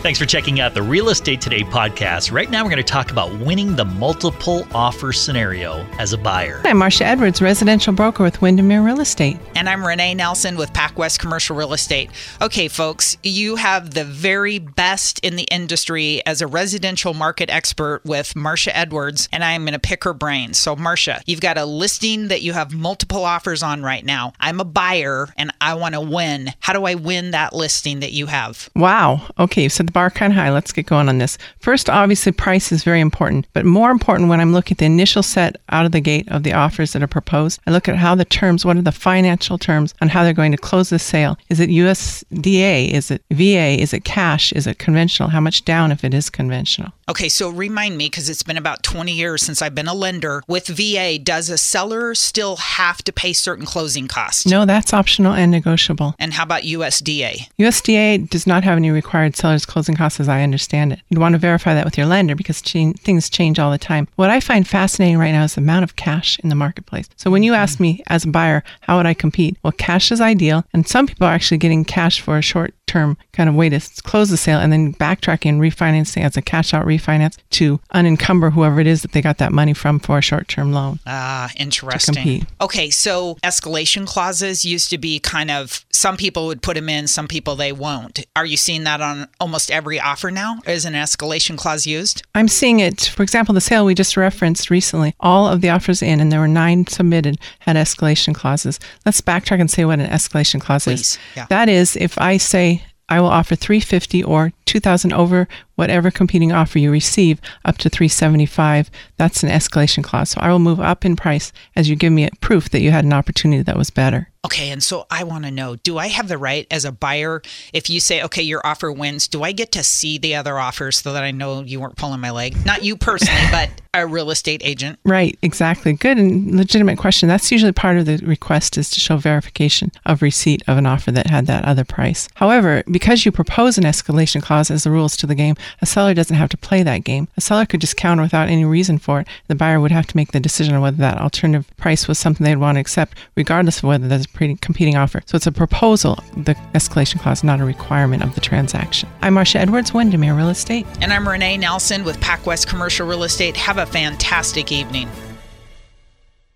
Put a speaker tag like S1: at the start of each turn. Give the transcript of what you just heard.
S1: Thanks for checking out the Real Estate Today podcast. Right now, we're going to talk about winning the multiple offer scenario as a buyer.
S2: I'm Marcia Edwards, residential broker with Windermere Real Estate.
S3: And I'm Renee Nelson with PacWest Commercial Real Estate. Okay, folks, you have the very best in the industry as a residential market expert with Marcia Edwards, and I'm going to pick her brain. So, Marcia, you've got a listing that you have multiple offers on right now. I'm a buyer, and I want to win. How do I win that listing that you have?
S2: Wow. Okay, you've set the bar kind of high. Let's get going on this. First, obviously, price is very important. But more important, when I'm looking at the initial set out of the gate of the offers that are proposed, I look at how the terms, what are the financial terms on how they're going to close the sale. Is it USDA? Is it VA? Is it cash? Is it conventional? How much down if it is conventional?
S3: Okay, so remind me, because it's been about 20 years since I've been a lender. With VA, does a seller still have to pay certain closing costs?
S2: No, that's optional and negotiable.
S3: And how about USDA?
S2: USDA does not have any required seller's closing costs as I understand it. You'd want to verify that with your lender because things change all the time. What I find fascinating right now is the amount of cash in the marketplace. So when you ask me as a buyer, how would I compete? Well, cash is ideal. And some people are actually getting cash for a short-term kind of way to close the sale and then backtracking and refinancing as a cash-out refinance to unencumber whoever it is that they got that money from for a short-term loan.
S3: Ah, interesting.
S2: To compete.
S3: Okay, so escalation clauses used to be kind of, some people would put them in, some people they won't. Are you seeing that on almost every offer now? Is an escalation clause used?
S2: I'm seeing it. For example, the sale we just referenced recently, all of the offers in, and there were 9 submitted, had escalation clauses. Let's backtrack and say what an escalation clause is.
S3: Yeah.
S2: That is, if I say I will offer $350 or $2,000 over whatever competing offer you receive up to $375, that's an escalation clause. So I will move up in price as you give me proof that you had an opportunity that was better.
S3: Okay, and so I want to know, do I have the right as a buyer, if you say, okay, your offer wins, do I get to see the other offers so that I know you weren't pulling my leg? Not you personally, but a real estate agent.
S2: Right, exactly. Good and legitimate question. That's usually part of the request is to show verification of receipt of an offer that had that other price. However, because you propose an escalation clause as the rules to the game, a seller doesn't have to play that game. A seller could just counter without any reason for it. The buyer would have to make the decision on whether that alternative price was something they'd want to accept, regardless of whether there's a competing offer. So it's a proposal, the escalation clause, not a requirement of the transaction. I'm Marcia Edwards, Windermere Real Estate.
S3: And I'm Renee Nelson with PacWest Commercial Real Estate. Have a fantastic evening.